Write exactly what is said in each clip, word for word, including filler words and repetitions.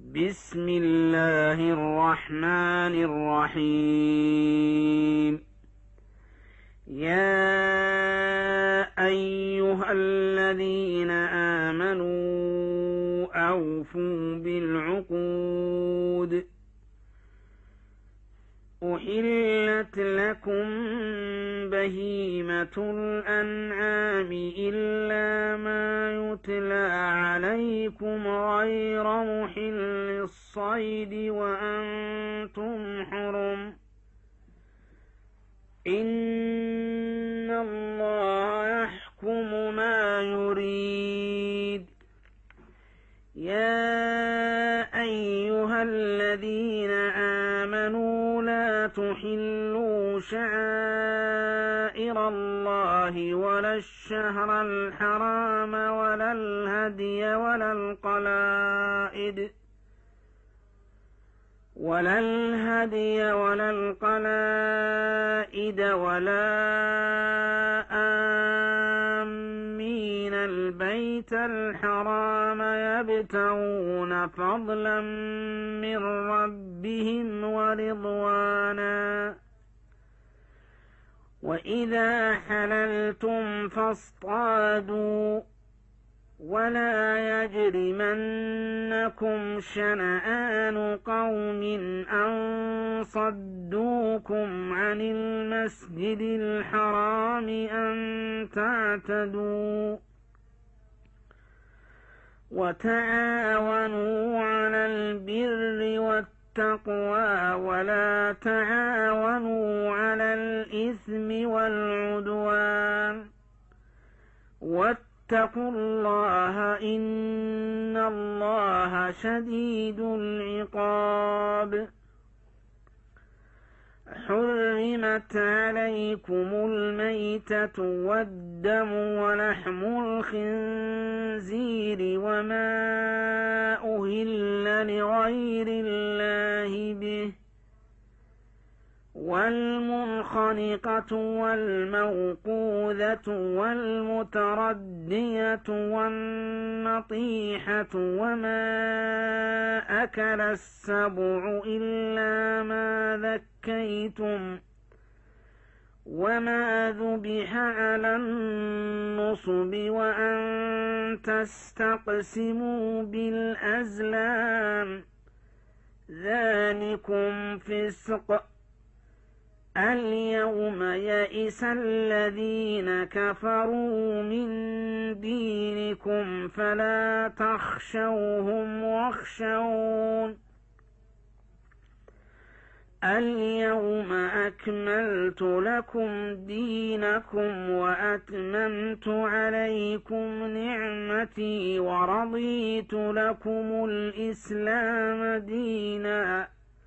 بسم الله الرحمن الرحيم. يا أيها الذين آمنوا أوفوا بالعقود. أحلت لكم بهيمة الأنعام إلا ما يتلى عليكم غير محل الصيد وأنتم حرم. إن الله يحكم ما يريد. يا أيها الذين آمنوا لا تحلوا شعائر الله ولا الشهر الحرام ولا الهدي ولا القلائد ولا الهدي ولا القلائد ولا آمين البيت الحرام يبتغون فضلا من ربهم ورضوانا. وإذا حللتم فاصطادوا ولا يجرمنكم شنآن قوم أن صدوكم عن المسجد الحرام أن تعتدوا. وتعاونوا على البر والتقوى ولا تعاونوا على الإثم والعدوان. واتقوا الله إن الله شديد العقاب. حرمت عليكم الميتة والدم ولحم الخنزير وما أهل لغير الله به والمنخنقة والموقوذة والمتردية والنطيحة وما أكل السبع إلا ما ذكيتم وما ذبح على النصب وأن تستقسموا بالأزلام ذلكم فسق. اليوم يئس الذين كفروا من دينكم فلا تخشوهم واخشون. اليوم أكملت لكم دينكم وأتممت عليكم نعمتي ورضيت لكم الإسلام دينا.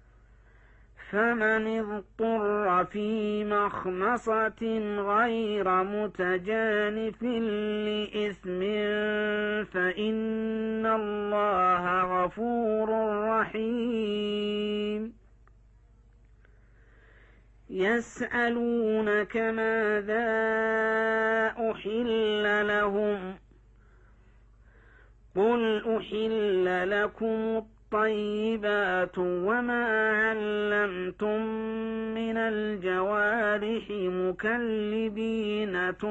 فمن اضطر في مخمصة غير متجانف لإثم فإن الله غفور رحيم. يسألونك ماذا أحل لهم قل أحل لكم الطيبات وما علمتم من الجوارح مكلبين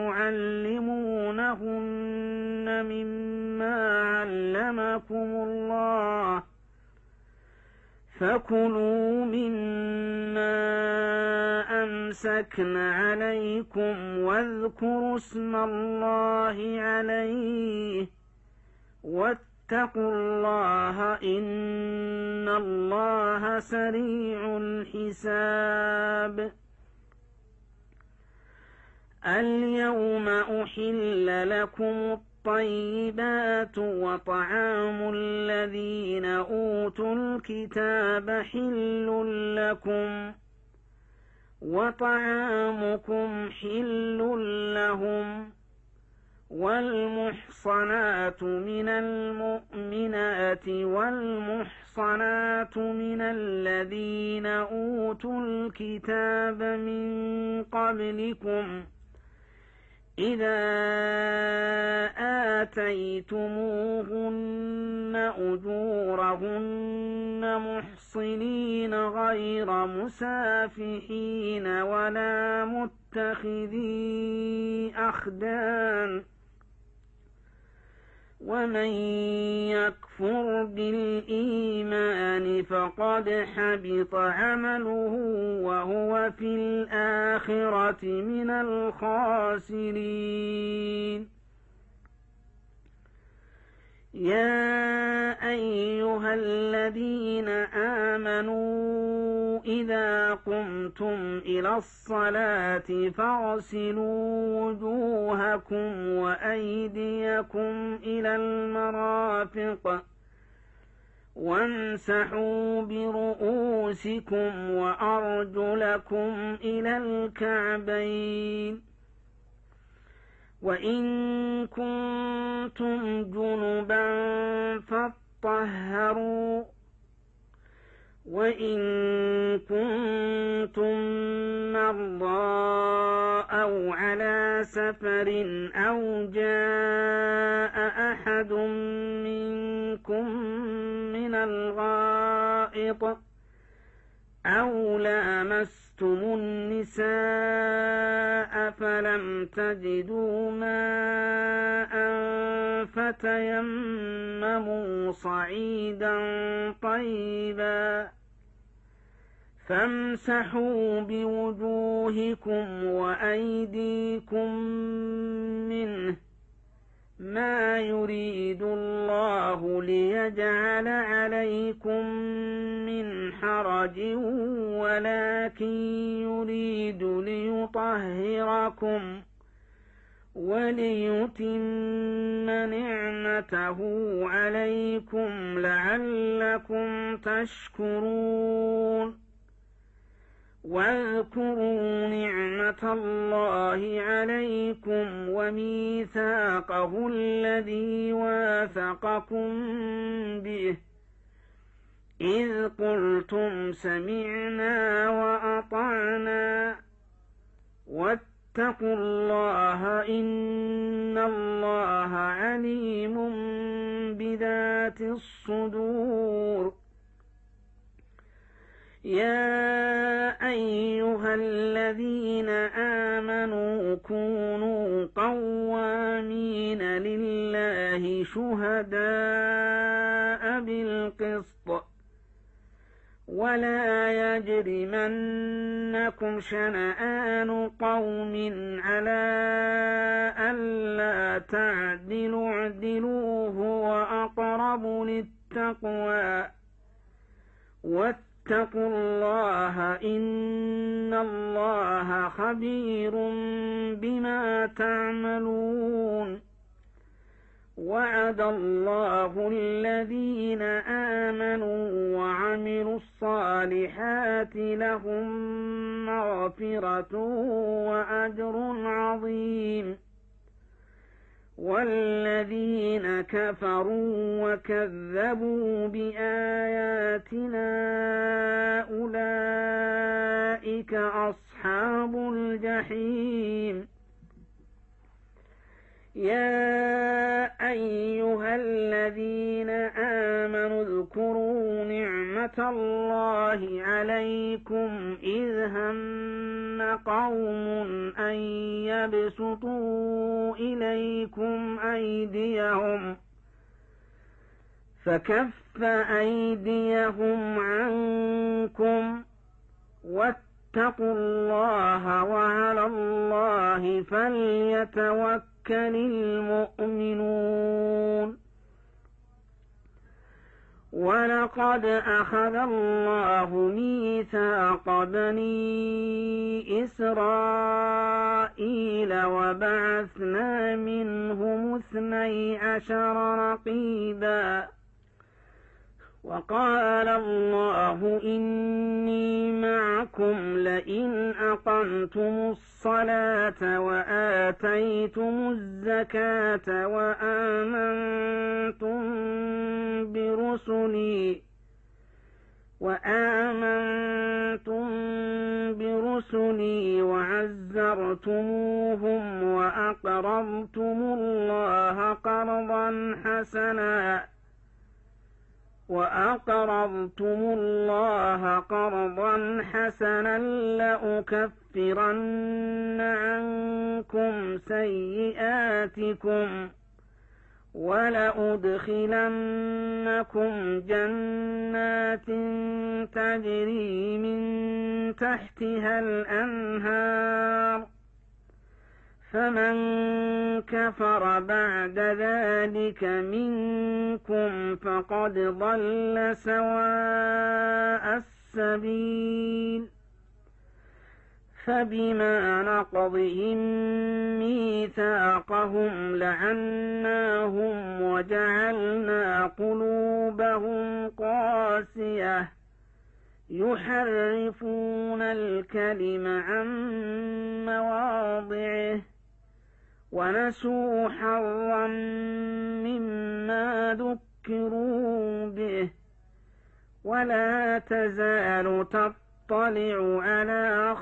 تعلمونهن مما علمكم الله فكلوا مما أمسكن عليكم واذكروا اسم الله عليه واتقوا الله إن الله سريع الحساب. اليوم أحل لكم الطيبات وطعام الذين أوتوا الكتاب حل لكم وطعامكم حل لهم. والمحصنات من المؤمنات والمحصنات من الذين أوتوا الكتاب من قبلكم إذا آتيتموهن أجورهن تاتون محصنين غير مسافحين ولا متخذي أخدان ومن يكفر بالإيمان فقد حبط عمله وهو في الآخرة من الخاسرين. يا أيها الذين آمنوا إذا قمتم إلى الصلاة فاغسلوا وجوهكم وأيديكم إلى المرافق وامسحوا برؤوسكم وأرجلكم إلى الكعبين وإن كنتم جنبا فاطهروا وإن كنتم مرضى أو على سفر أو جاء أحد منكم من الغائط أو لامستم النساء فلم تجدوا ماء فتيمموا صعيدا طيبا فامسحوا بوجوهكم وأيديكم منه ما يريد الله ليجعل عليكم من حرج ولكن يريد ليطهركم وليتم نعمته عليكم لعلكم تشكرون. واذكروا نعمة الله عليكم وميثاقه الذي واثقكم به إذ قلتم سمعنا وأطعنا واتقوا الله إن الله عليم بذات الصدور. يا أيها الذين آمنوا كونوا قوامين لله شهداء بالقسط ولا يجرمنكم شنآن قوم على ألا تعدلوا اعدلوا هو أقرب للتقوى واتقوا الله إن الله خبير بما تعملون. وعد الله الذين آمنوا وعملوا الصالحات لهم مغفرة وأجر عظيم والذين كفروا وكذبوا بآياتنا أولئك أصحاب الجحيم. يا أيها الذين آمنوا اذكروا نعمة الله عليكم إذ هم قوم أن يبسطوا إليكم أيديهم فكف أيديهم عنكم واتقوا الله وعلى الله فليتوكلوا المؤمنون. ولقد أخذ الله ميثاق بني إسرائيل وبعثنا منهم اثني عشر رقيبا وقال الله إني معكم لئن أقمتم الصلاة وآتيتم الزكاة وآمنتم برسلي وآمنتم برسلي وعزرتموهم وأقرضتم الله قرضا حسنا وأقرضتم الله قرضا حسنا لأكفرن عنكم سيئاتكم ولأدخلنكم جنات تجري من تحتها الأنهار فمن كفر بعد ذلك منكم فقد ضل سواء السبيل فبما نقضهم ميثاقهم لعناهم وجعلنا قلوبهم قاسية يحرفون الكلم عن مواضعه ونسوا حظا مما ذكروا به ولا تزال تطلع على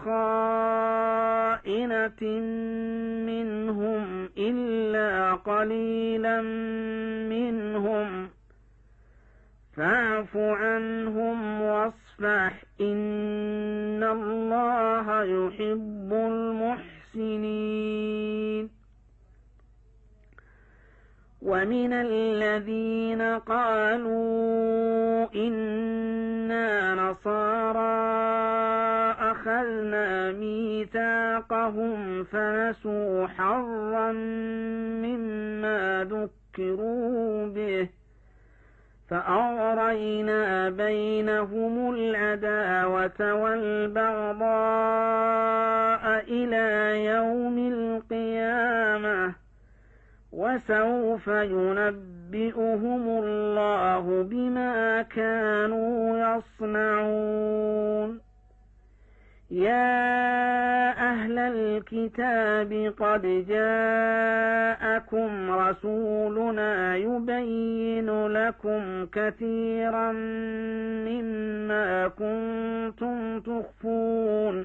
خائنة منهم إلا قليلا منهم فاعف عنهم واصفح إن الله يحب المحسنين. ومن الذين قالوا إنا نصارى أخذنا ميثاقهم فنسوا حظا مما ذكروا به فأغرينا بينهم العداوة والبغضاء إلى يوم القيامة وسوف ينبئهم الله بما كانوا يصنعون. يا أهل الكتاب قد جاءكم رسولنا يبين لكم كثيرا مما كنتم تخفون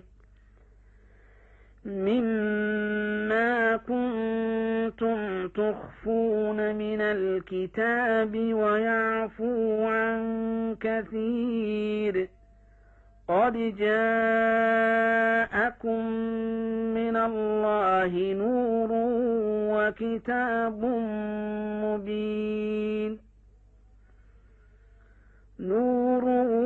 مما كنتم تخفون من الكتاب ويعفو عن كثير قد جاءكم من الله نور وكتاب مبين نور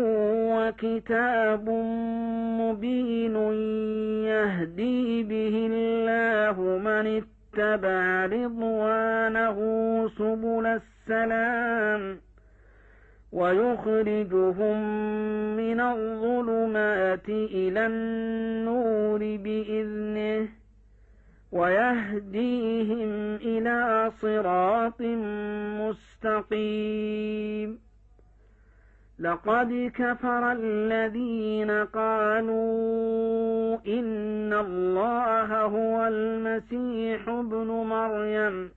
وكتاب مبين يهدي به الله من اتبع رضوانه سبل السلام ويخرجهم من الظلمات إلى النور بإذنه ويهديهم إلى صراط مستقيم. لقد كفر الذين قالوا إن الله هو المسيح ابن مريم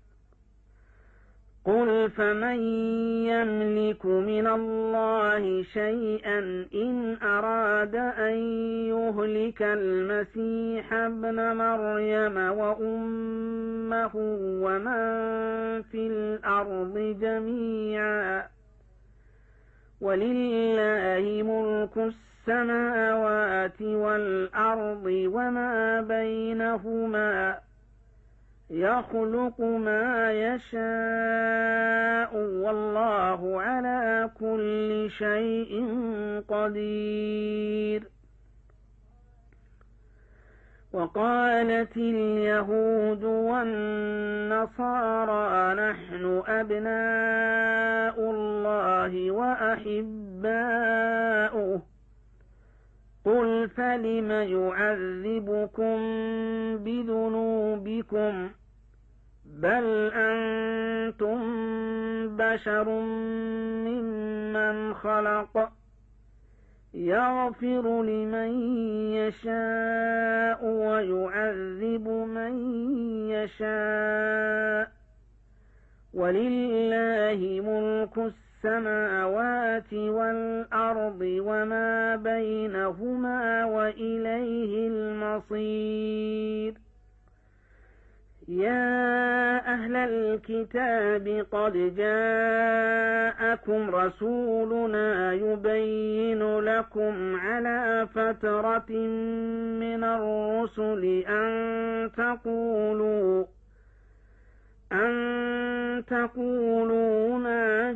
قل فمن يملك من الله شيئا إن أراد أن يهلك المسيح ابن مريم وأمه ومن في الأرض جميعا ولله ملك السماوات والأرض وما بينهما يخلق ما يشاء والله على كل شيء قدير. وقالت اليهود والنصارى نحن أبناء الله وأحباؤه قل فلم يعذبكم بذنوبكم بل أنتم بشر ممن خلق يغفر لمن يشاء ويعذب من يشاء ولله ملك السماوات والأرض وما بينهما وإليه المصير. يا أهل الكتاب قد جاءكم رسولنا يبين لكم على فترة من الرسل أن تقولوا أن تقولوا ما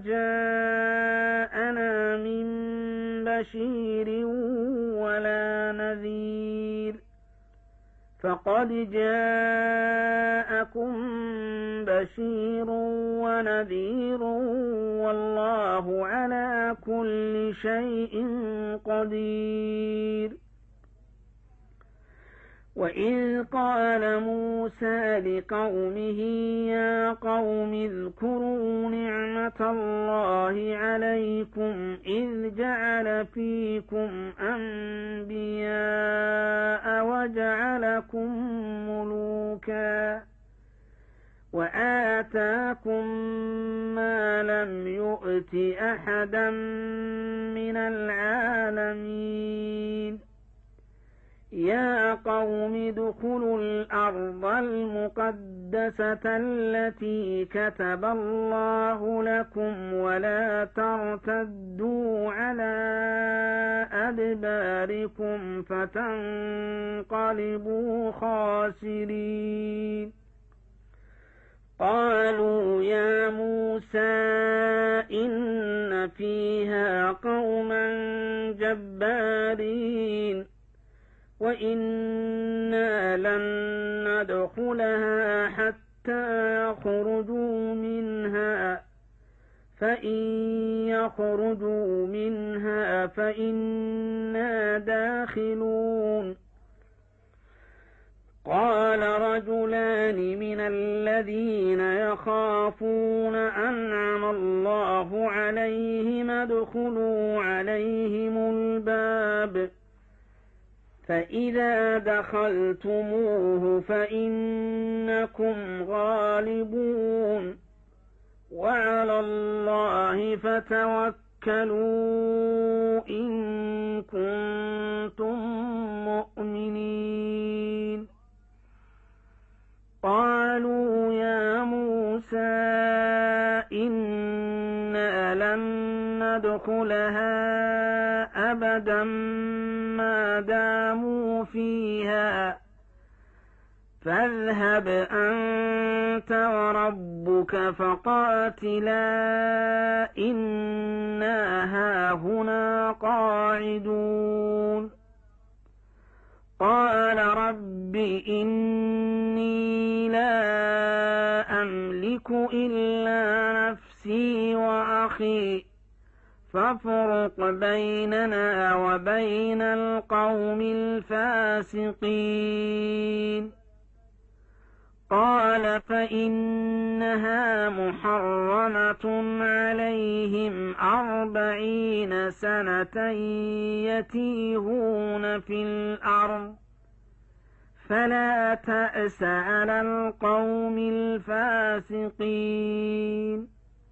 جاءنا من بشير ولا نذير فقد جاءكم بشير ونذير والله على كل شيء قدير. وإذ قال موسى لقومه يا قوم اذكروا نعمة الله عليكم إذ جعل فيكم أنبياء وجعلكم ملوكا وآتاكم ما لم يؤت أحدا من العالمين. يا قوم ادخلوا الأرض المقدسة التي كتب الله لكم ولا ترتدوا على أدباركم فتنقلبوا خاسرين. قالوا يا موسى إن فيها قوما جبارين وإنا لن ندخلها حتى يخرجوا منها فإن يخرجوا منها فإنا داخلون. قال رجلان من الذين يخافون أنعم الله عليهم ادخلوا عليهم الباب فإذا دخلتموه فإنكم غالبون وعلى الله فتوكلوا إن كنتم مؤمنين. قالوا يا موسى إنا لن ندخلها أبدا ما داموا فيها فاذهب أنت وربك فقاتلا إنا هاهنا قاعدون. قال رب إني لا أملك إلا نفسي وأخي فافرق بيننا وبين القوم الفاسقين. قال فإنها محرمة عليهم أربعين سنة يتيهون في الأرض فلا تأس على القوم الفاسقين.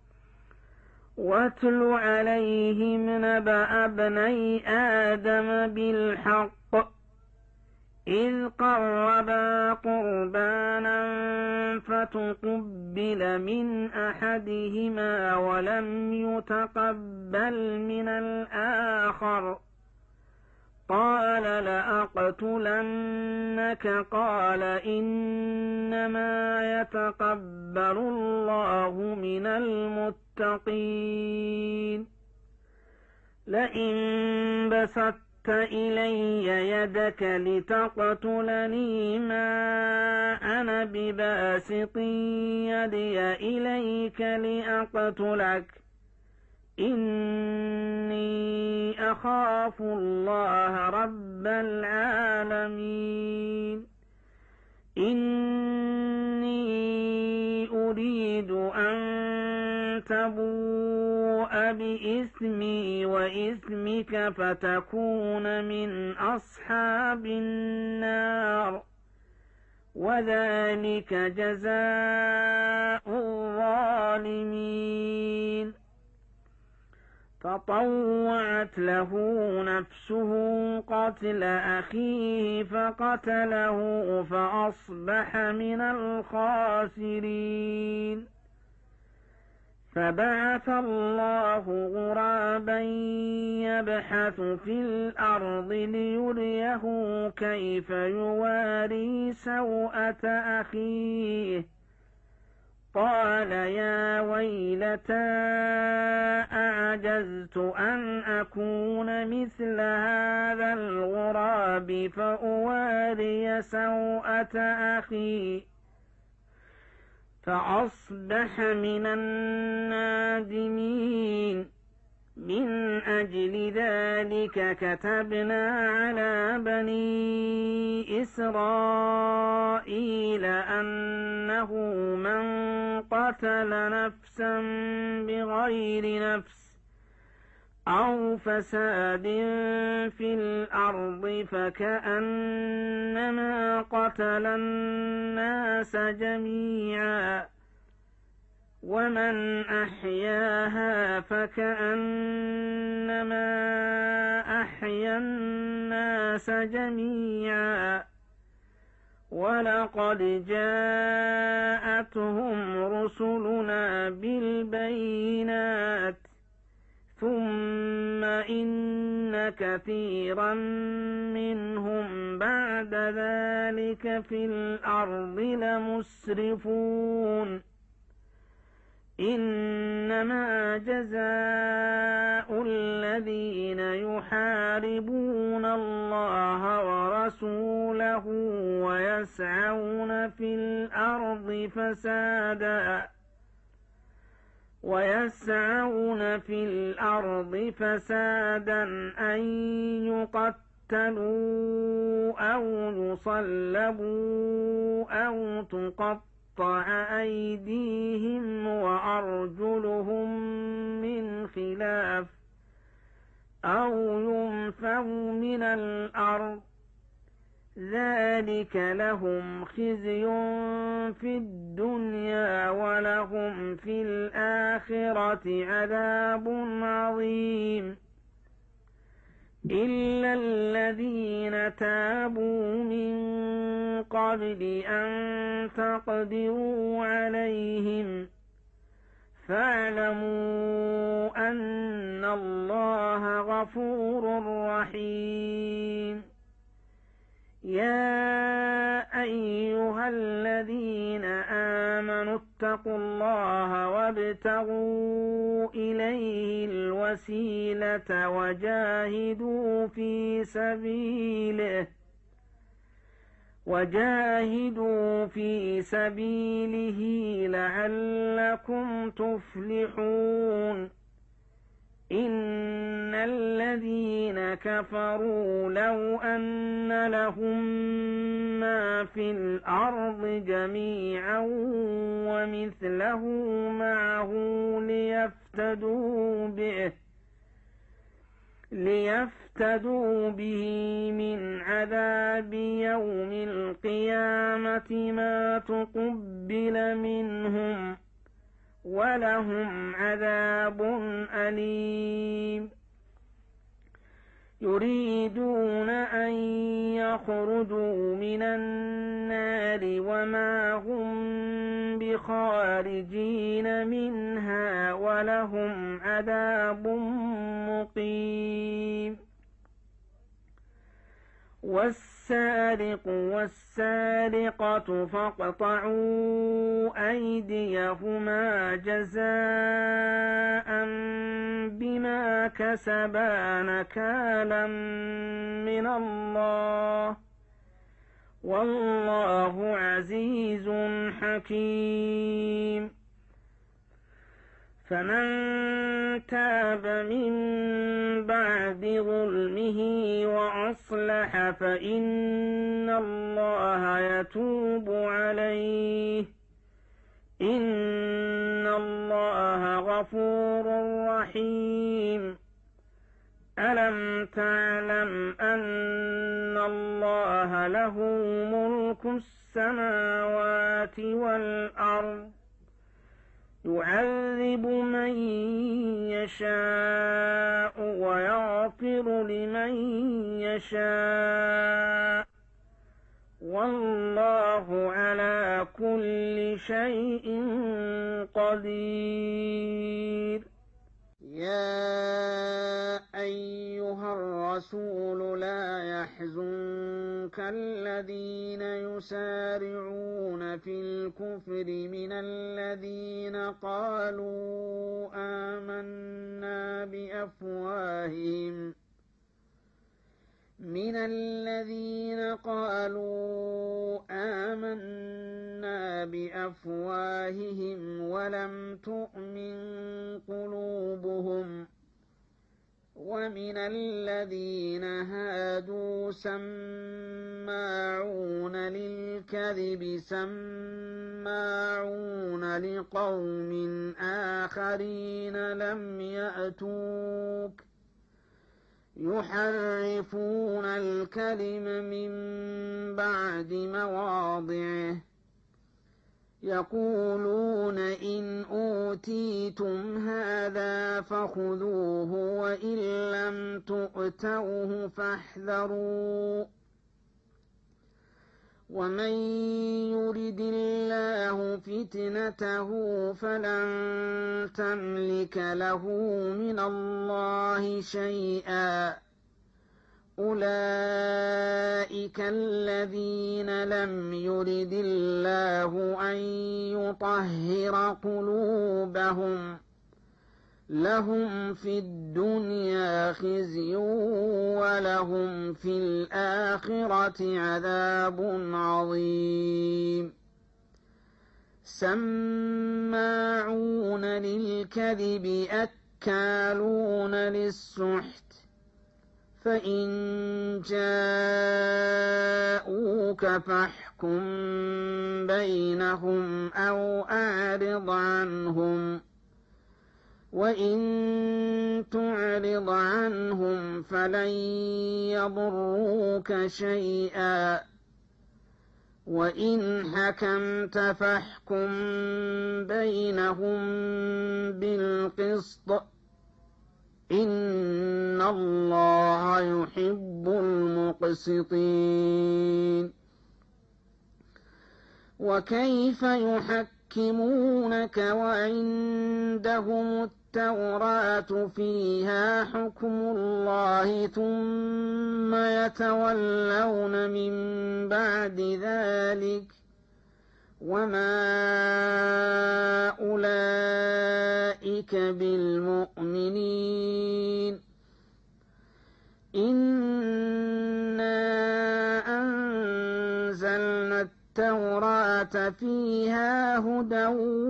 واتل عليهم نبأ ابني آدم بالحق إذ قربا قربانا فتقبل من أحدهما ولم يتقبل من الآخر قال لأقتلنك قال إنما يتقبل الله من المتقين. لئن بسطت إلي يدك لتقتلني ما أنا بباسط يدي إليك لأقتلك إني أخاف الله رب العالمين. إني أريد أن تبوء بإثمي وإثمك فتكون من أصحاب النار وذلك جزاء الظالمين. فطوعت له نفسه قتل أخيه فقتله فأصبح من الخاسرين. فبعث الله غرابا يبحث في الأرض ليريه كيف يواري سوءة أخيه قال يا ويلتى أعجزت أن أكون مثل هذا الغراب فأواري سوءة أخي فأصبح من النادمين. من أجل ذلك كتبنا على بني إسرائيل أنه من قتل نفسا بغير نفس أو فساد في الأرض فكأنما قتل الناس جميعا ومن أحياها فكأنما أحيا الناس جميعا ولقد جاءتهم رسلنا بالبينات ثم إن كثيرا منهم بعد ذلك في الأرض لمسرفون. إنما جزاء الذين يحاربون الله ورسوله ويسعون في الأرض فسادا ويسعون في الأرض فسادا أن يقتلوا أو يصلبوا أو تقطعوا أيديهم وأرجلهم من خلاف أو ينفوا من الأرض ذلك لهم خزي في الدنيا ولهم في الآخرة عذاب عظيم. إلا الذين تابوا من قبل أن تقدروا عليهم فاعلموا أن الله غفور رحيم. يا أيها الذين آمنوا اتقوا الله وابتغوا إليه الوسيلة وجاهدوا في سبيله وجاهدوا في سبيله لعلكم تفلحون. إن الذين كفروا لو أن لهم ما في الأرض جميعا ومثله معه ليفتدوا به ليفتدوا به من عذاب يوم القيامة ما تقبل منهم ولهم عذاب أليم. يريدون أن يخرجوا من النار وما هم بخارجين منها ولهم عذاب مقيم. والسارق والسارقة فاقطعوا أيديهما جزاء بما كسبا نكالا من الله والله عزيز حكيم. فمن تاب من بعد ظلمه وأصلح فإن الله يتوب عليه إن الله غفور رحيم. ألم تعلم أن الله له ملك السماوات والأرض يعذب من يشاء ويغفر لمن يشاء والله على كل شيء قدير. يا أيها الرسول لا يحزنك الذين يسارعون في الكفر من الذين قالوا آمنا بأفواههم من الذين قالوا آمنا بأفواههم ولم تؤمن قلوبهم ومن الذين هادوا سماعون للكذب سماعون لقوم آخرين لم يأتوك يحرفون الكلم من بعد مواضعه يقولون إن أوتيتم هذا فخذوه وإن لم تؤتوه فاحذروا ومن يرد الله فتنته فلن تملك له من الله شيئا أولئك الذين لم يرد الله أن يطهر قلوبهم لهم في الدنيا خزي ولهم في الآخرة عذاب عظيم سماعون للكذب أكالون للسحت فإن جاءوك فاحكم بينهم أو أعرض عنهم وإن تعرض عنهم فلن يضروك شيئا وإن حكمت فاحكم بينهم بالقسط إن الله يحب المقسطين. وكيف يحكمونك وعندهم التوراة فيها حكم الله ثم يتولون من بعد ذلك وما أولئك بالمؤمنين. إنا أنزلنا التوراة فيها هدى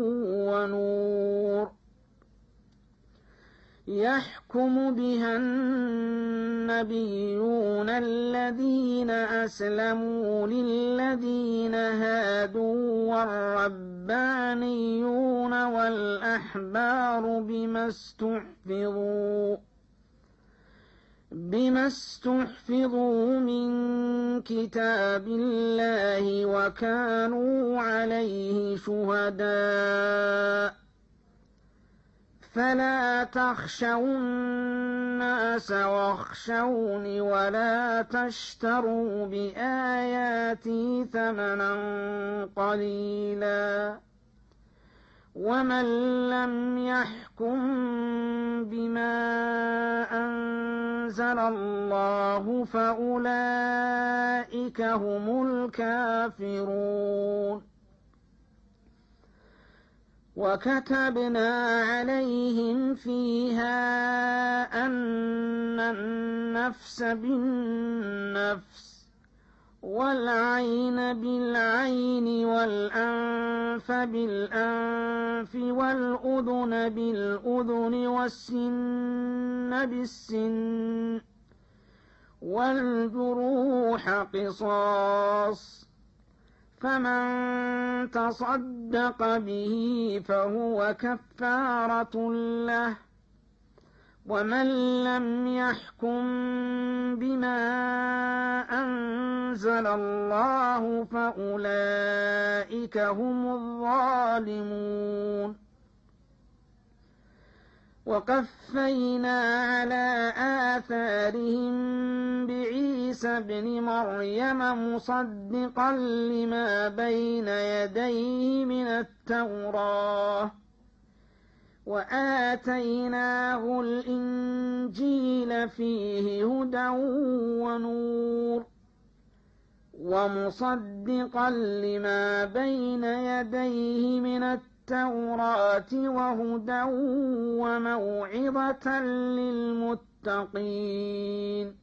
ونور يحكم بها النبيون الذين أسلموا للذين هادوا والربانيون والأحبار بما استحفظوا بما استحفظوا من كتاب الله وكانوا عليه شهداء فلا تخشوا الناس واخشوني ولا تشتروا بآياتي ثمنا قليلا ومن لم يحكم بما أنزل الله فأولئك هم الكافرون. وكتبنا عليهم فيها أن النفس بالنفس والعين بالعين والأنف بالأنف والأذن بالأذن والسن بالسن والجروح قصاص فمن تصدق به فهو كفارة له ومن لم يحكم بما أنزل الله فأولئك هم الظالمون. وقفينا على آثارهم بعيسى ابن مريم مصدقا لما بين يديه من التوراة وآتيناه الإنجيل فيه هدى ونور ومصدقا لما بين يديه من التوراة وهدى وموعظة للمتقين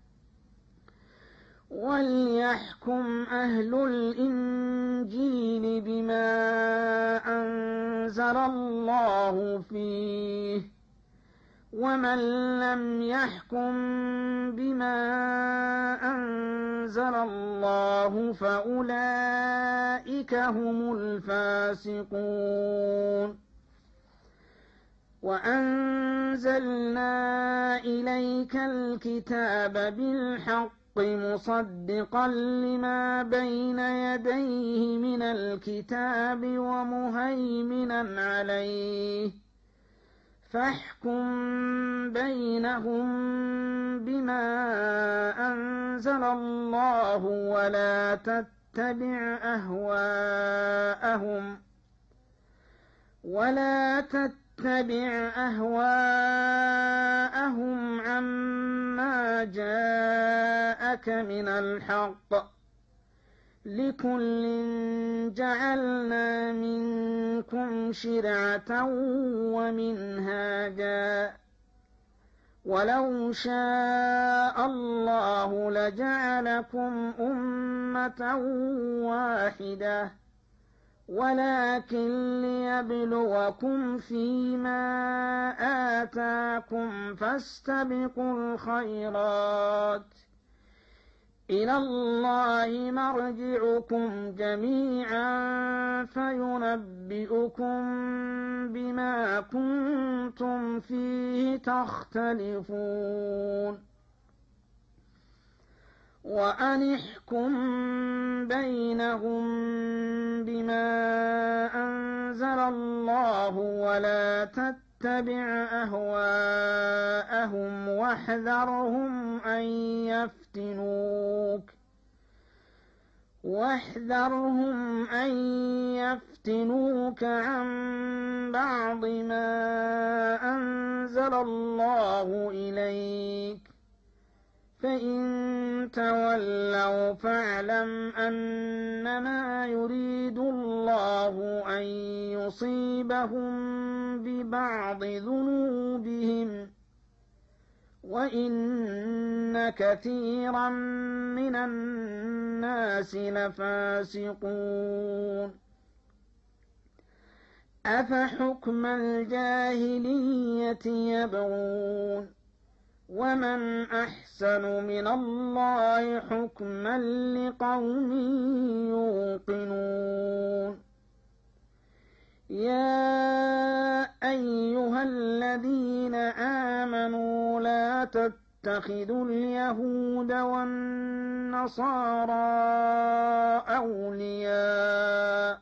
وليحكم أهل الإنجيل بما أنزل الله فيه ومن لم يحكم بما أنزل الله فأولئك هم الفاسقون وأنزلنا إليك الكتاب بالحق مصدقا لما بين يديه من الكتاب ومهيمنا عليه فاحكم بينهم بما أنزل الله ولا تتبع أهواءهم ولا تتبع أهواءهم عما جاءك من الحق لكل جعلنا منكم شرعة ومنهاجا ولو شاء الله لجعلكم أمة واحدة ولكن ليبلوكم فيما آتاكم فاستبقوا الخيرات إلى الله مرجعكم جميعا فينبئكم بما كنتم فيه تختلفون وأن احكم بينهم بما أنزل الله ولا تتبع أهواءهم واحذرهم أن يفتنوك واحذرهم أن يفتنوك عن بعض ما أنزل الله إليك فإن تولوا فاعلم أنما يريد الله أن يصيبهم ببعض ذنوبهم وإن كثيرا من الناس لفاسقون أفحكم الجاهلية يبغون ومن أحسن من الله حكما لقوم يوقنون يا أيها الذين آمنوا لا تتخذوا اليهود والنصارى أولياء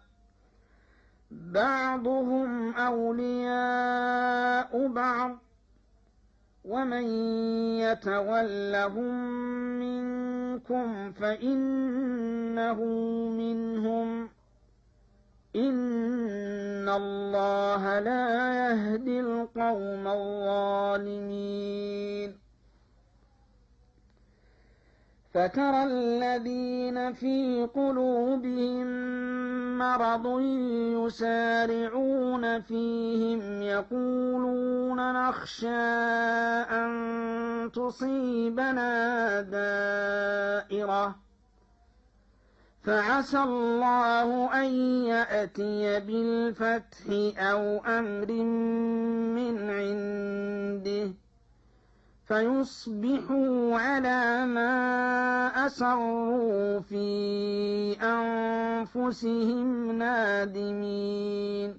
بعضهم أولياء بعض ومن يتولهم منكم فإنه منهم إن الله لا يهدي القوم الظالمين فترى الذين في قلوبهم مرض يسارعون فيهم يقولون نخشى أن تصيبنا دائرة فعسى الله أن يأتي بالفتح أو أمر من عنده فيصبحوا على ما أسروا في أنفسهم نادمين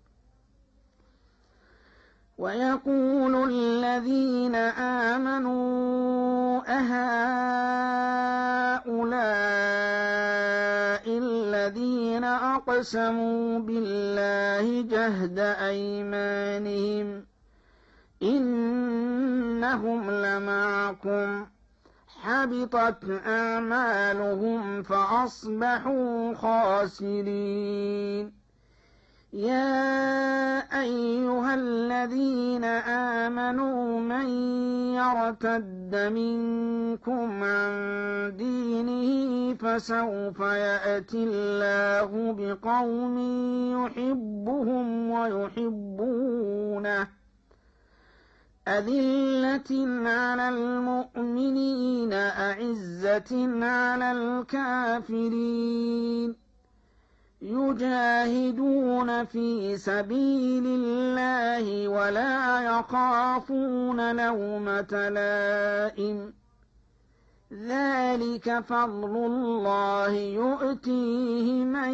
ويقول الذين آمنوا أهؤلاء الذين أقسموا بالله جهد أيمانهم إنهم لمعكم حبطت أعمالهم فأصبحوا خاسرين. يا أيها الذين آمنوا من يرتد منكم عن دينه فسوف يأتي الله بقوم يحبهم ويحبونه أذلة على المؤمنين أعزة على الكافرين يجاهدون في سبيل الله ولا يخافون لومة لائم ذلك فضل الله يؤتيه من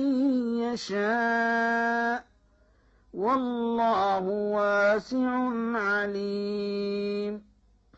يشاء والله واسع عليم.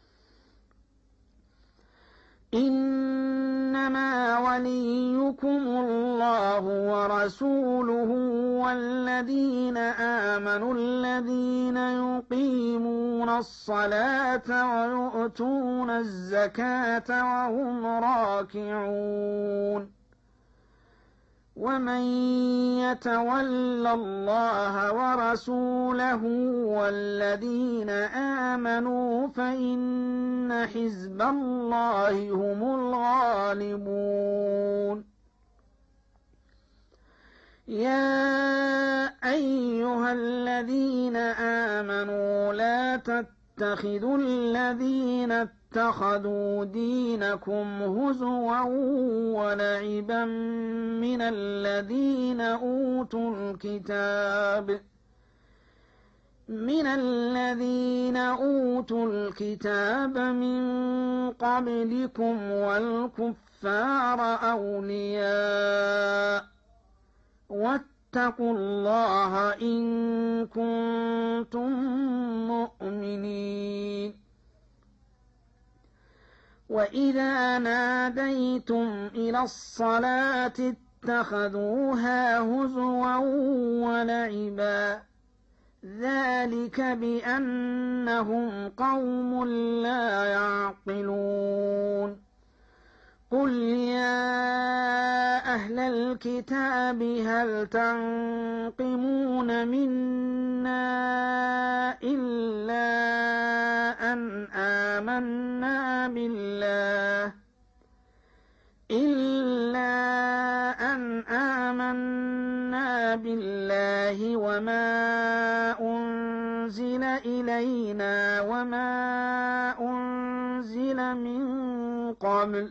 إنما وليكم الله ورسوله والذين آمنوا الذين يقيمون الصلاة ويؤتون الزكاة وهم راكعون ومن يتول الله ورسوله والذين آمنوا فإن حزب الله هم الغالبون. يا أيها الذين آمنوا لا تتخذوا الذين اتخذوا دينكم هزوا ولعبا من الذين أوتوا الكتاب من الذين أوتوا الكتاب من قبلكم والكفار أولياء واتقوا الله إن كنتم مؤمنين. وإذا ناديتم إلى الصلاة اتخذوها هزوا ولعبا ذلك بأنهم قوم لا يعقلون. قل يا أهل الكتاب هل تنقمون منا إلا أن آمنا بالله إلا أن آمنا بالله وما أنزل إلينا وما أنزل من قبل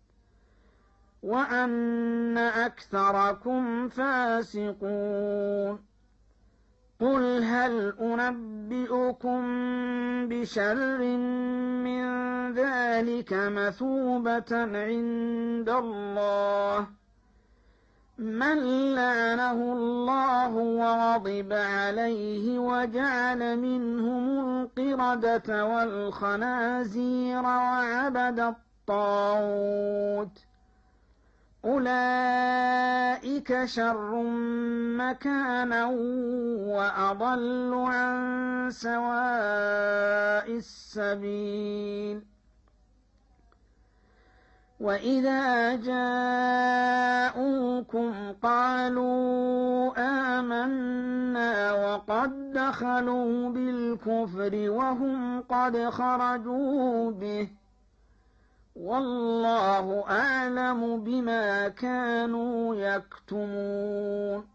وأن أكثركم فاسقون. قل هل أنبئكم بشر من ذلك مثوبة عند الله من لعنه الله وغضب عليه وجعل منهم القردة والخنازير وعبد الطاغوت أولئك شر مكانا وأضل عن سواء السبيل. وإذا جاءوكم قالوا آمنا وقد دخلوا بالكفر وهم قد خرجوا به والله أعلم بما كانوا يكتمون.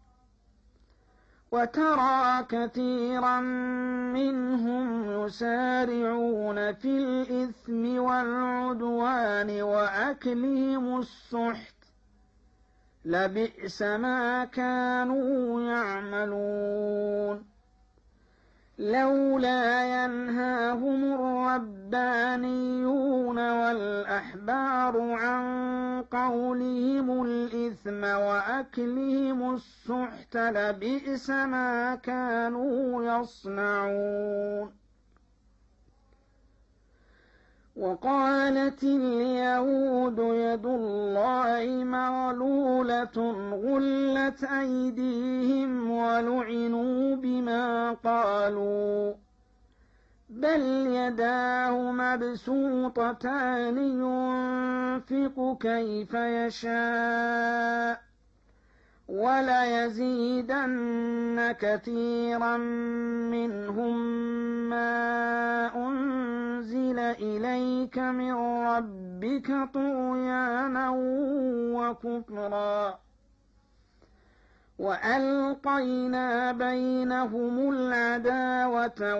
وترى كثيرا منهم يسارعون في الإثم والعدوان وأكلهم السحت لبئس ما كانوا يعملون. لولا ينهاهم الربانيون والأحبار عن قولهم الإثم وأكلهم السحت لبئس ما كانوا يصنعون. وقالت اليهود يد الله مغلولة غلت أيديهم ولعنوا بما قالوا بل يداه مبسوطتان ينفق كيف يشاء وليزيدن كثيرا منهم ما أنزل إليك من ربك طغيانا وكفرا وألقينا بينهم العداوة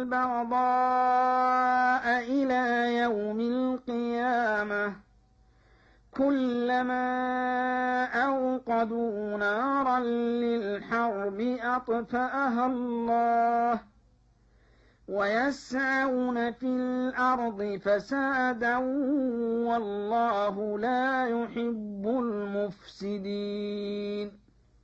والبغضاء إلى يوم القيامة كلما أوقدوا نارا للحرب أطفأها الله ويسعون في الأرض فسادا والله لا يحب المفسدين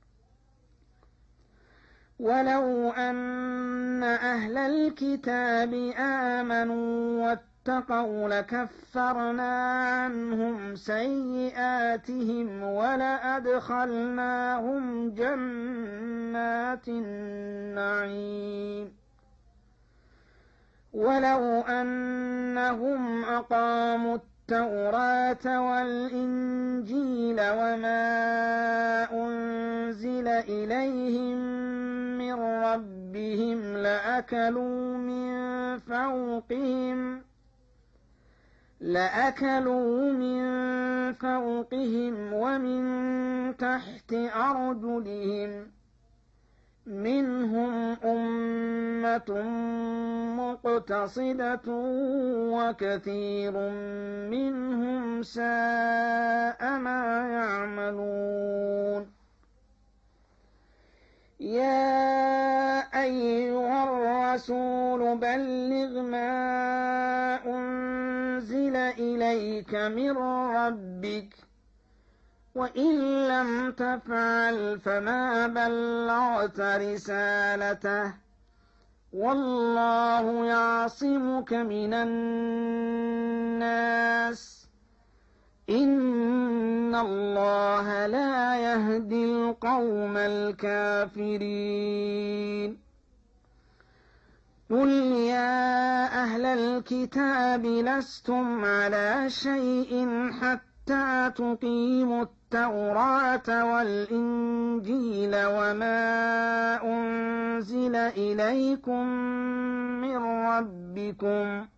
ولو أن أهل الكتاب آمنوا واتقوا لكفرنا عنهم سيئاتهم ولأدخلناهم جنات النعيم ولو أنهم أقاموا التوراة والإنجيل وما أنزل إليهم من ربهم لأكلوا من فوقهم لأكلوا من فوقهم ومن تحت أرجلهم منهم أمة مقتصدة وكثير منهم ساء ما يعملون يا أيها الرسول بلغ ما أنزل إليك من ربك وإن لم تفعل فما بلغت رسالته والله يعصمك من الناس إن الله لا يهدي القوم الكافرين قل يا أهل الكتاب لستم على شيء حتى تقيموا التوراة والإنجيل وما أنزل إليكم من ربكم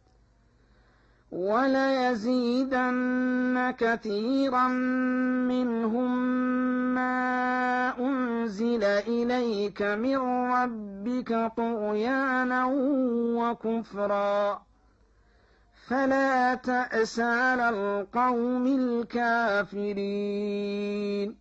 وليزيدن كثيرا منهم ما أنزل إليك من ربك طغيانا وكفرا فلا تأس على القوم الكافرين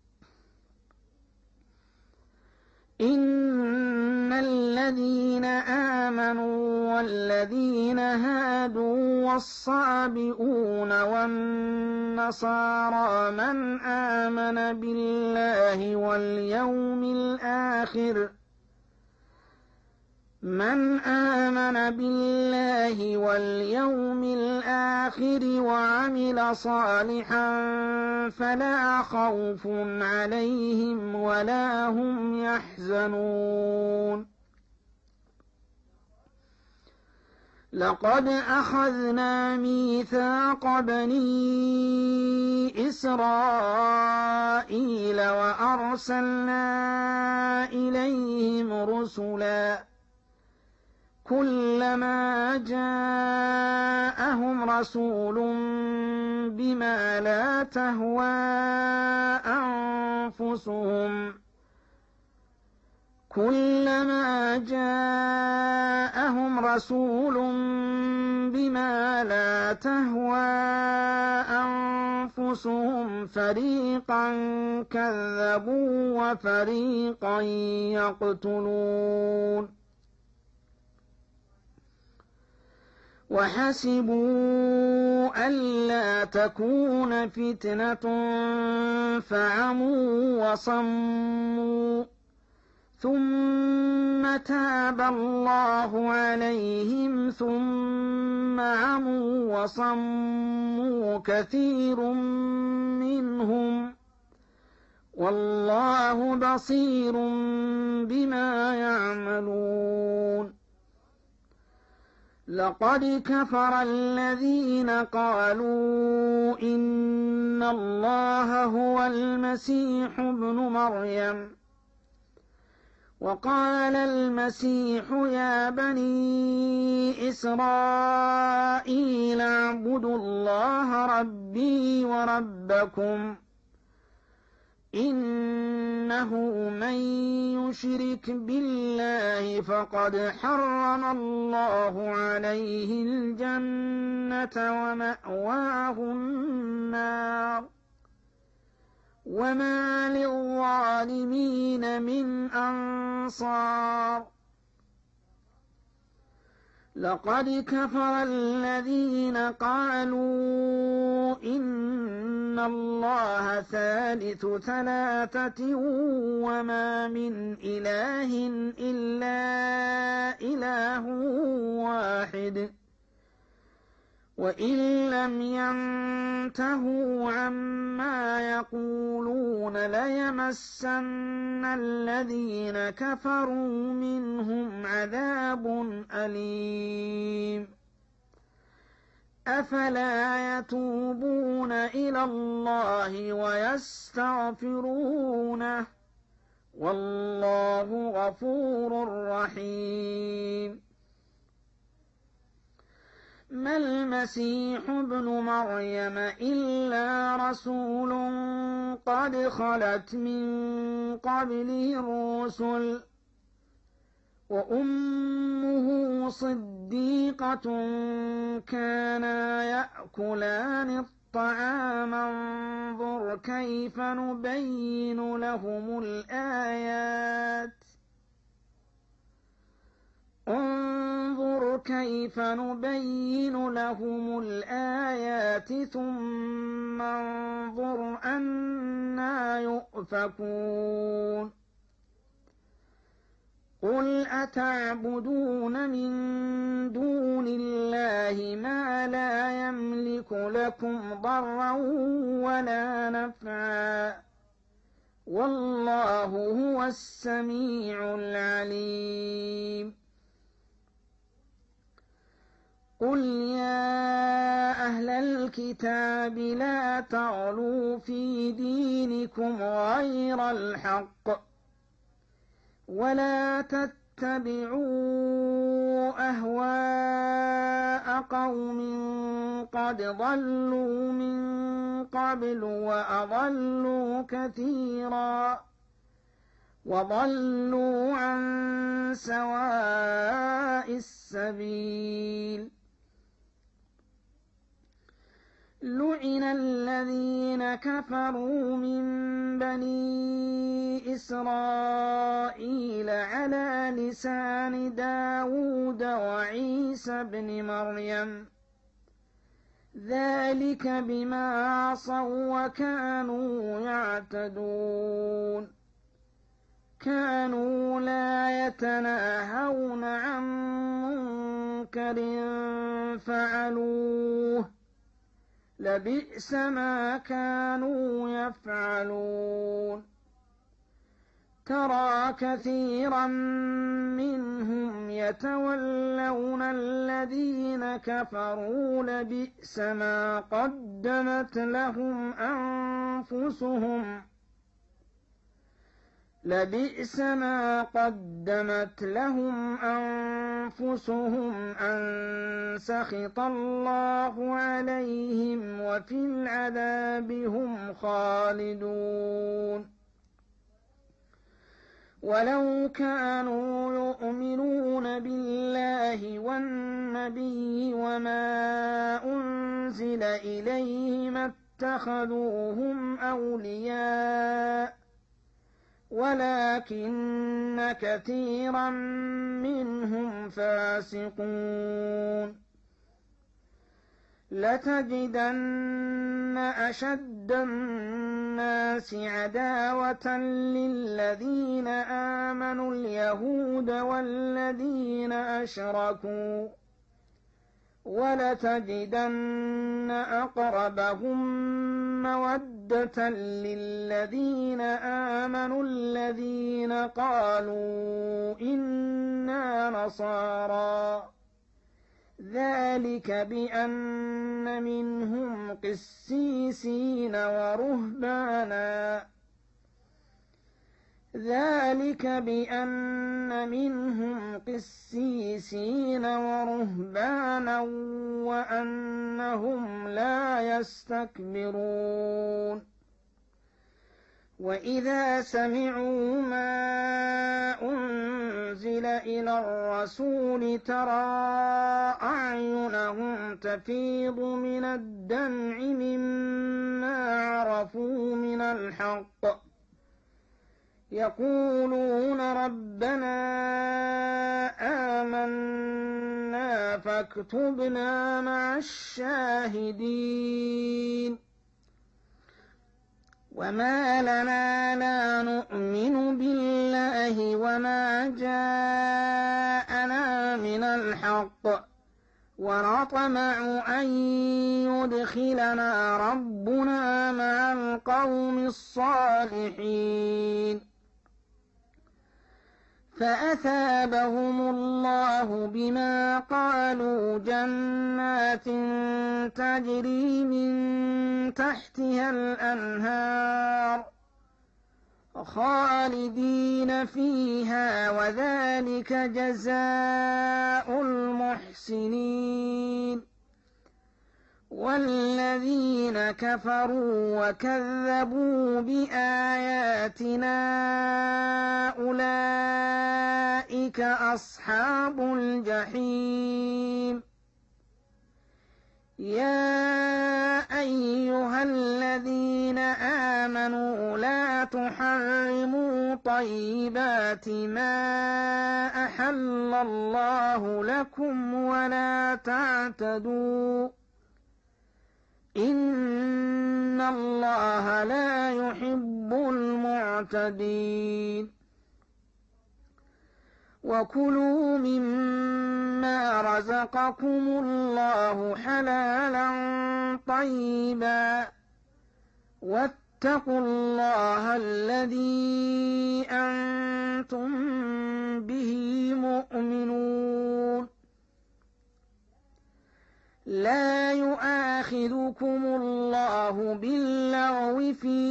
إن الذين آمنوا والذين هادوا والصابئون والنصارى من آمن بالله واليوم الآخر من آمن بالله واليوم الآخر وعمل صالحا فلا خوف عليهم ولا هم يحزنون لقد أخذنا ميثاق بني إسرائيل وأرسلنا إليهم رسلا كلما جاءهم رسول بما لا تهوى أنفسهم كلما جاءهم رسول بما لا تهوى أنفسهم فريقا كذبوا وفريقا يقتلون وحسبوا ألا تكون فتنة فعموا وصموا ثم تاب الله عليهم ثم عموا وصموا كثير منهم والله بصير بما يعملون لقد كفر الذين قالوا إن الله هو المسيح ابن مريم وقال المسيح يا بني إسرائيل اعبدوا الله ربي وربكم إنه من يشرك بالله فقد حرم الله عليه الجنة ومأواه النار وما للظالمين من أنصار لقد كفر الذين قالوا إن الله ثالث ثلاثة وما من إله إلا إله واحد وإن لم ينتهوا عما يقولون ليمسن الذين كفروا منهم عذاب أليم أفلا يتوبون إلى الله ويستغفرونه والله غفور رحيم ما المسيح ابن مريم إلا رسول قد خلت من قبله الرسل وأمه صديقة كانا يأكلان الطعام انظر كيف نبين لهم الآيات انظر كيف نبين لهم الآيات ثم انظر أنى يؤفكون قل أتعبدون من دون الله ما لا يملك لكم ضرا ولا نفعا والله هو السميع العليم قل يا أهل الكتاب لا تغلوا في دينكم غير الحق ولا تتبعوا أهواء قوم قد ضلوا من قبل وأضلوا كثيرا وضلوا عن سواء السبيل لعن الذين كفروا من بني إسرائيل على لسان داود وعيسى بن مريم ذلك بما عصوا وكانوا يعتدون كانوا لا يتناهون عن منكر فعلوه لبئس ما كانوا يفعلون ترى كثيرا منهم يتولون الذين كفروا لبئس ما قدمت لهم أنفسهم لبئس ما قدمت لهم أنفسهم أن سخط الله عليهم وفي العذاب هم خالدون ولو كانوا يؤمنون بالله والنبي وما أنزل إليه ما اتخذوهم أولياء ولكن كثيرا منهم فاسقون لتجدن أشد الناس عداوة للذين آمنوا اليهود والذين أشركوا ولتجدن أقربهم مودة للذين آمنوا الذين قالوا إنا نصارى ذلك بأن منهم قسيسين ورهبانا ذلك بأن منهم قسيسين ورهبانا وأنهم لا يستكبرون وإذا سمعوا ما أنزل إلى الرسول ترى أعينهم تفيض من الدمع مما عرفوا من الحق يقولون ربنا آمنا فاكتبنا مع الشاهدين وما لنا لا نؤمن بالله وما جاءنا من الحق ونطمع أن يدخلنا ربنا مع القوم الصالحين فأثابهم الله بما قالوا جنات تجري من تحتها الأنهار خالدين فيها وذلك جزاء المحسنين والذين كفروا وكذبوا بآياتنا أولئك أصحاب الجحيم يا أيها الذين آمنوا لا تحرموا طيبات ما أحل الله لكم ولا تعتدوا إن الله لا يحب المعتدين وكلوا مما رزقكم الله حلالا طيبا واتقوا الله الذي أنتم به مؤمنون لا يؤاخذكم الله باللغو في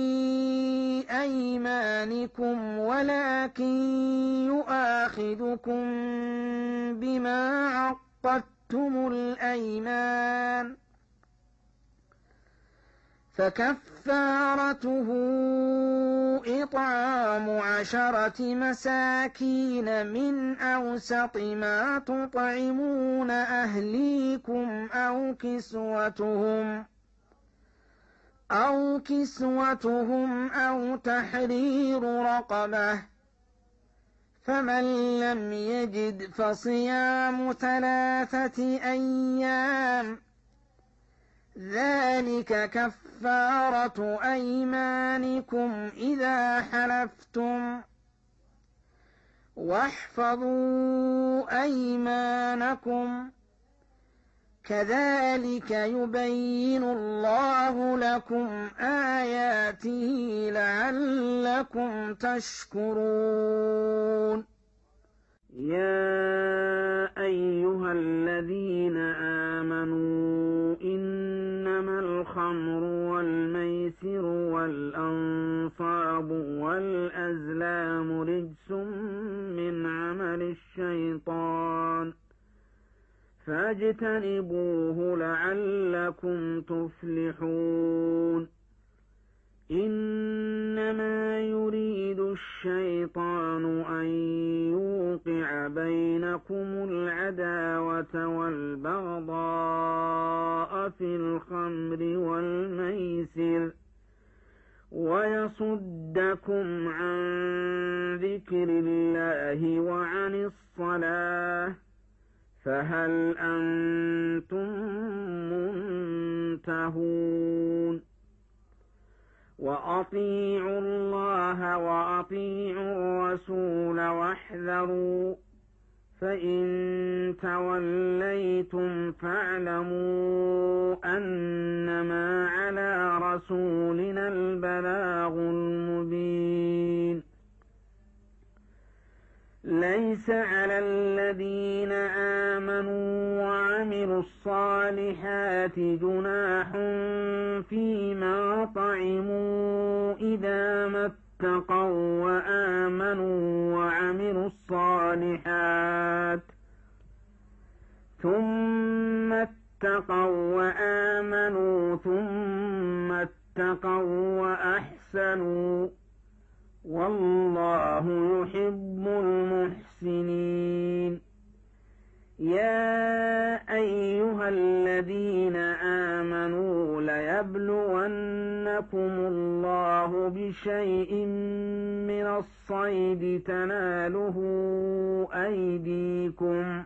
أيمانكم ولكن يؤاخذكم بما عقدتم الأيمان فكفارته إطعام عشرة مساكين من أوسط ما تطعمون أهليكم أو كسوتهم أو كسوتهم أو تحرير رقبة فمن لم يجد فصيام ثلاثة أيام ذلك كفارة أيمانكم إذا حلفتم واحفظوا أيمانكم كذلك يبين الله لكم آياته لعلكم تشكرون يا أيها الذين آمنوا إنما الخمر والميسر والأنصاب والأزلام رجس من عمل الشيطان فاجتنبوه لعلكم تفلحون إنما يريد الشيطان أن يوقع بينكم العداوة والبغضاء في الخمر والميسر ويصدكم عن ذكر الله وعن الصلاة فهل أنتم منتهون وأطيعوا الله وأطيعوا الرسول واحذروا فإن توليتم فاعلموا أنما على رسولنا البلاغ المبين ليس على الذين آمنوا وعملوا الصالحات جناح فيما طعموا إذا ما اتقوا وآمنوا وعملوا الصالحات ثم اتقوا وآمنوا ثم اتقوا وأحسنوا والله يحب المحسنين. يا أيها الذين آمنوا ليبلونكم الله بشيء من الصيد تناله أيديكم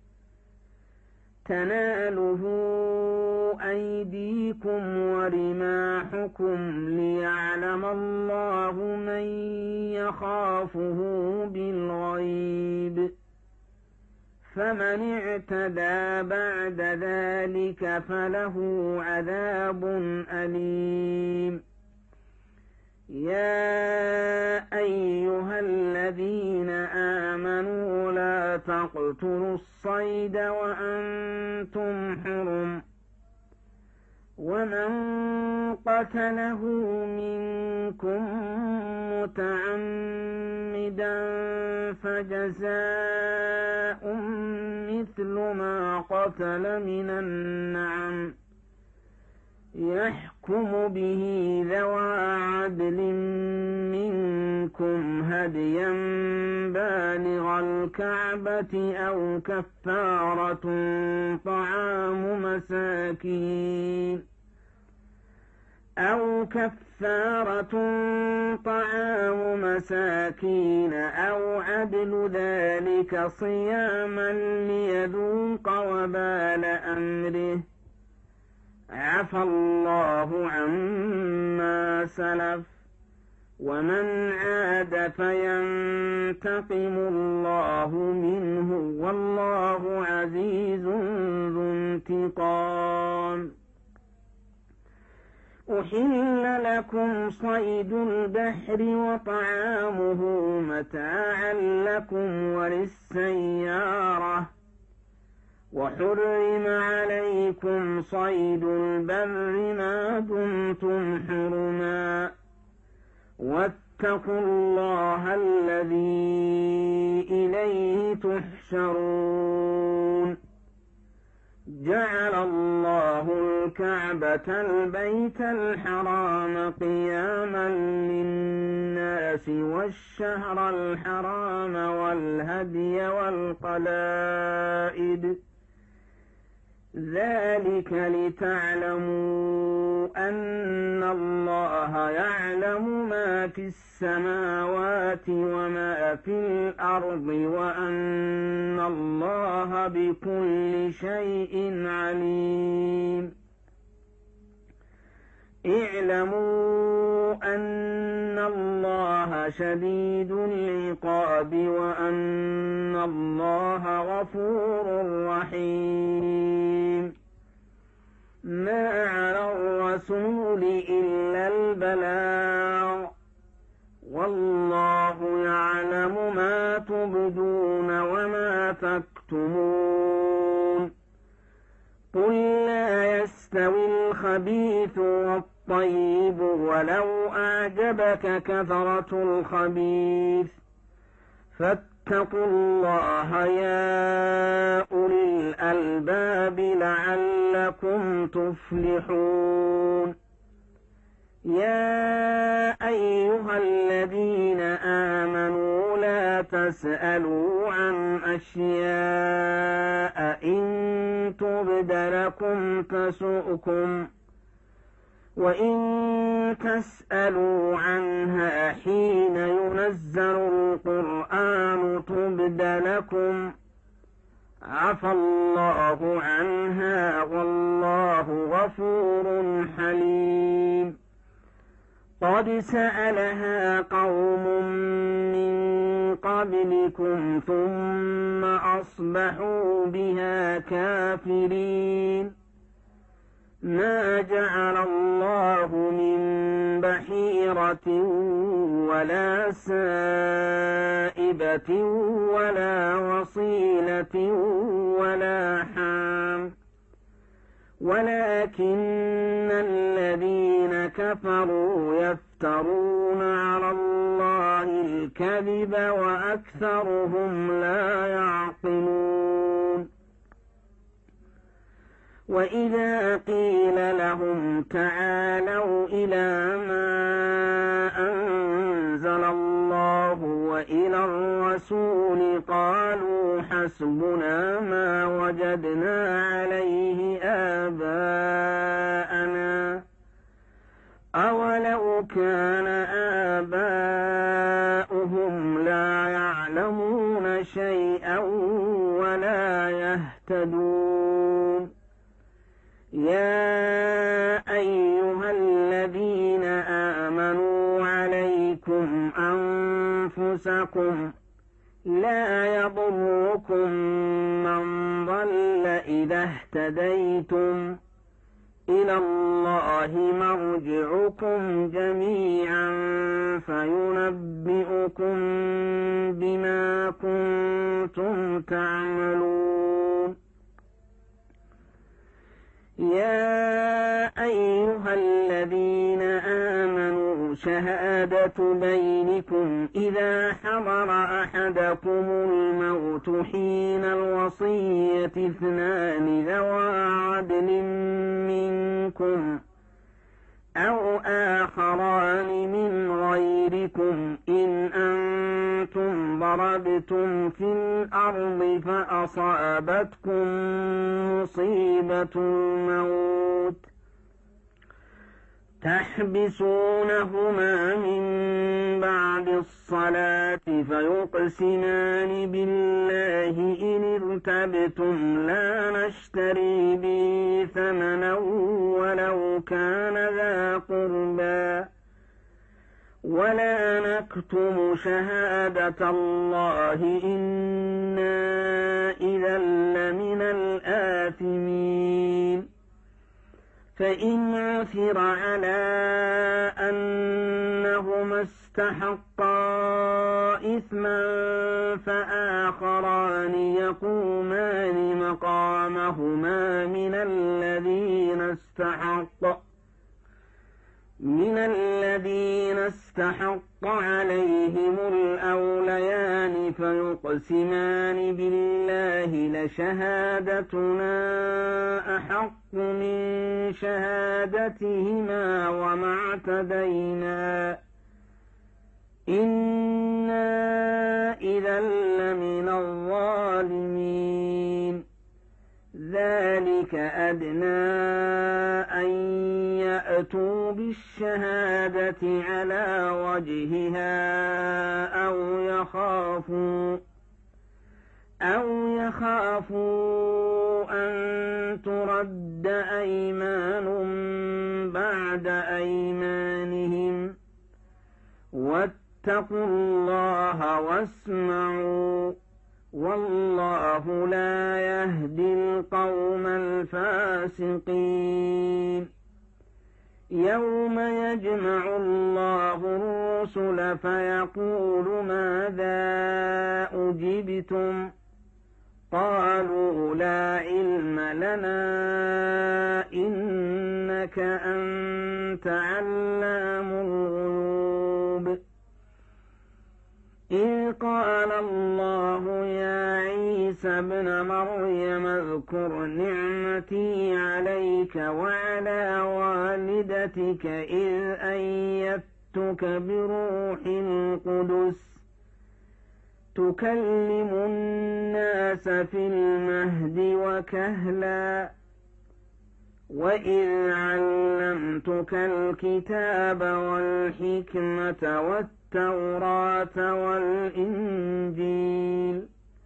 تناله أيديكم ورماحكم ليعلم الله من يخافه بالغيب فمن اعتدى بعد ذلك فله عذاب أليم. يا أيها الذين آمنوا لا تقتلوا الصيد وأنتم حرم ومن قتله منكم متعمدا فجزاء مثل ما قتل من النعم يحكم به ذوى عدل منكم هديا بالغ الكعبة أو كفارة طعام مساكين أو كفارة طعام مساكين أو عدل ذلك صياما ليذوق وبال أمره عفى الله عما سلف ومن عاد فينتقم الله منه والله عزيز ذو انتقام. أحل لكم صيد البحر وطعامه متاعا لكم وللسيارة وحرم عليكم صيد البر ما دمتم حرما واتقوا الله الذي إليه تحشرون. جعل الله الكعبة البيت الحرام قياما للناس والشهر الحرام والهدي والقلائد ذلك لتعلموا أن الله يعلم ما في السماوات وما في الأرض وأن الله بكل شيء عليم. اعلموا أن الله شديد العقاب وأن الله غفور رحيم. ما على الرسول إلا البلاغ والله يعلم ما تبدون وما تكتمون. قل لا يستوي الخبيث والطيب ولو أعجبك كثرة الخبيث فاتقوا الله يا أولي الألباب لعلكم تفلحون. يا أيها الذين آمنوا لا تسألوا عن أشياء إن تبد لكم تسؤكم وإن تسألوا عنها حين ينزل القرآن تبد لكم عفى الله عنها والله غفور حليم. قد سألها قوم من قبلكم ثم أصبحوا بها كافرين. ما جعل الله من بحيرة ولا سائبة ولا وصيلة ولا حام ولكن الذين كفروا يفترون على الله الكذب وأكثرهم لا يعقلون وإذا قيل لهم تعالوا إلى ما أنزل الله وإلى الرسول قالوا حسبنا ما وجدنا عليه آباءنا أولو كان آباؤهم لا يعلمون شيئا ولا يهتدون يا أيها الذين آمنوا عليكم أنفسكم لا يضركم من ضل إذا اهتديتم إلى الله مرجعكم جميعا فينبئكم بما كنتم تعملون يا أيها الذين آمنوا شهادة بينكم إذا حضر أحدكم الموت حين الوصية اثنان ذوى عدل منكم أو آخران من غيركم إن أنتم ضربتم في الأرض فأصابتكم مصيبة الموت تحبسونهما من بعد الصلاة فيقسمان بالله إن ارتبتم لا نشتري به ثمنا ولو كان ذا قربى ولا نكتم شهادة الله إنا إذا لمن الآثمين فإن عثر على أنهما استحقا إثما فآخران يقومان مقامهما من الذين استحق من الذين استحق عليهم الأوليان فيقسمان بالله لشهادتنا أحق من شهادتهما وما اعتدينا إنا إذا لمن الظالمين ذلك أدنى أن يأتوا بالشهادة على وجهها أو يخافوا أو يخافوا أن ترد أيمان بعد أيمانهم واتقوا الله واسمعوا والله لا يهدي القوم الفاسقين يوم يجمع الله الرسل فيقول ماذا أجبتم قالوا لا علم لنا إنك أنت علام الغيوب إذ قال الله يا عيسى ابن مريم اذكر نعمتي عليك وعلى والدتك إذ أيدتك بروح القدس تكلم الناس في المهد وكهلا وإذ علمتك الكتاب والحكمة والتوراة والإنجيل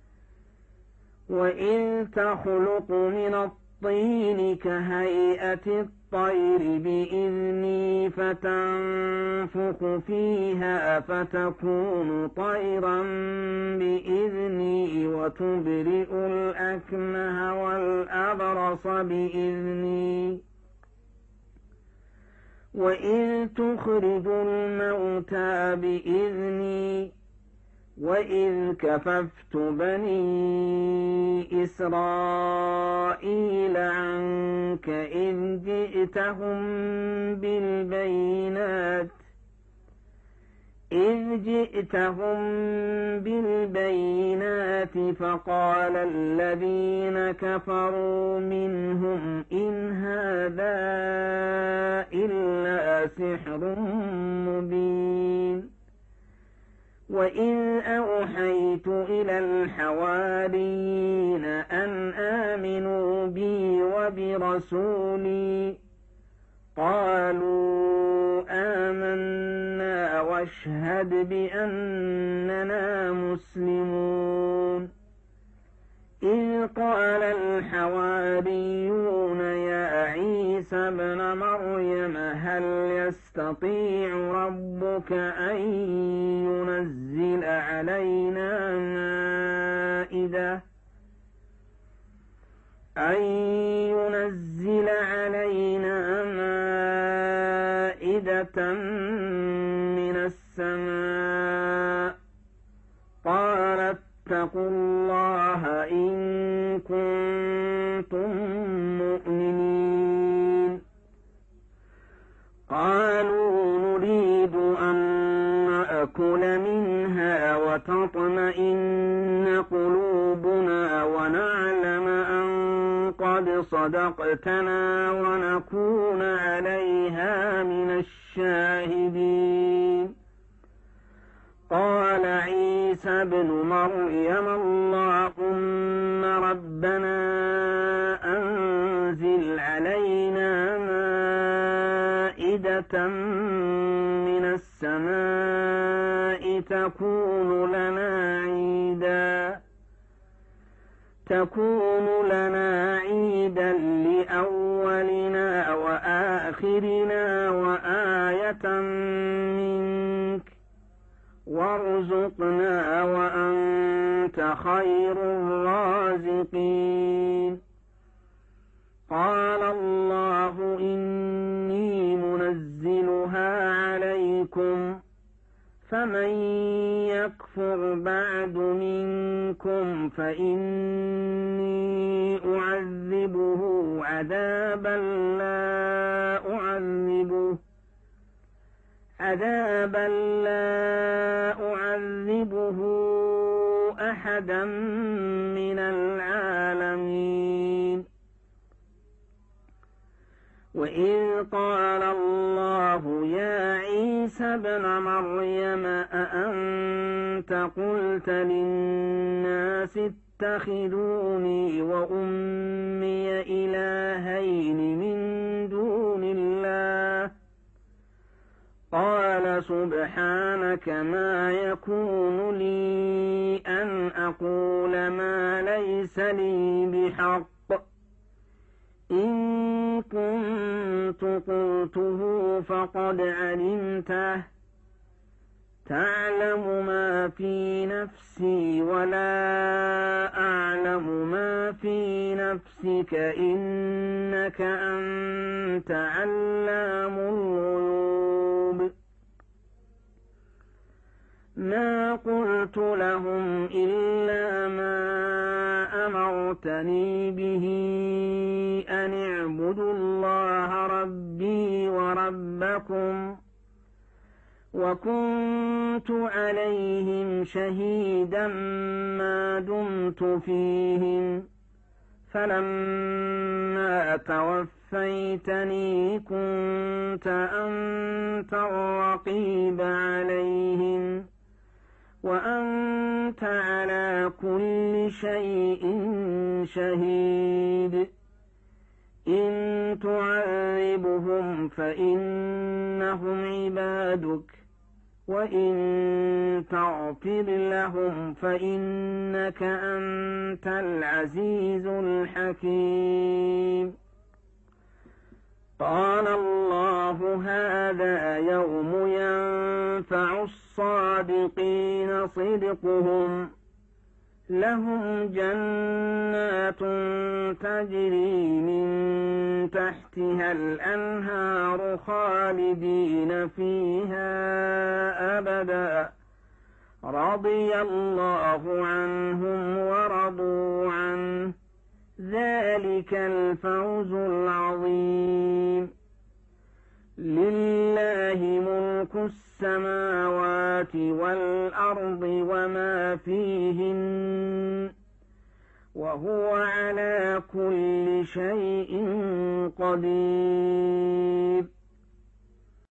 وإذ تخلق من الطين كهيئة الطير بإذني فتنفخ فيها فتكون طيرا بإذني وتبرئ الأكمه والأبرص بإذني وإذ تخرج الموتى بإذني وإذ كففت بني إسرائيل عنك إذ جئتهم بالبينات إذ جئتهم بالبينات فقال الذين كفروا منهم إن هذا إلا سحر مبين وإذ أوحيت إلى الحواريين أن آمنوا بي وبرسولي قالوا آمنا واشهد بأننا مسلمون إذ قال الحواريون يا عيسى ابن مريم هل يستطيع ربك أن ينزل علينا مائدة أن ينزل علينا مائدة من السماء قال اتقوا الله إن كنتم مؤمنين قالوا نريد أن نأكل منها وتطمئن قلوبنا ونعلم أن قد صدقتنا ونكون عليها من الشاهدين قال عيسى ابن مريم اللهم ربنا أنزل علينا مائدة من السماء تكون لنا عيدا تكون لنا عيدا لأولنا وآخرنا وآية منك وارزقنا وأنت خير الرازقين قال الله إني منزلها عليكم فمن يكفر بعد منكم فإني أعذبه عذابا لا أعذبه عذابا لا أعذبه أحدا من العالمين وإذ قال الله يا عيسى ابن مريم أأنت قلت للناس اتخذوني وأمي إلهين من دون الله قال سبحانك ما يكون لي أن أقول ما ليس لي بحق إن كنت قلته فقد علمته تعلم ما في نفسي ولا أعلم ما في نفسك إنك أنت علام الغيوب ما قلت لهم إلا ما أمرتني به أن اعبدوا الله ربي وربكم وكنت عليهم شهيدا ما دمت فيهم فلما توفيتني كنت أنت الرقيب عليهم وأنت على كل شيء شهيد إن تعذبهم فإنهم عبادك وإن تغفر لهم فإنك أنت العزيز الحكيم قال الله هذا يوم ينفع الصادقين صدقهم لهم جنات تجري من تحتها الأنهار خالدين فيها أبدا رضي الله عنهم ورضوا عنه ذلك الفوز العظيم. لله ملك السماوات والأرض وما فيهن وهو على كل شيء قدير.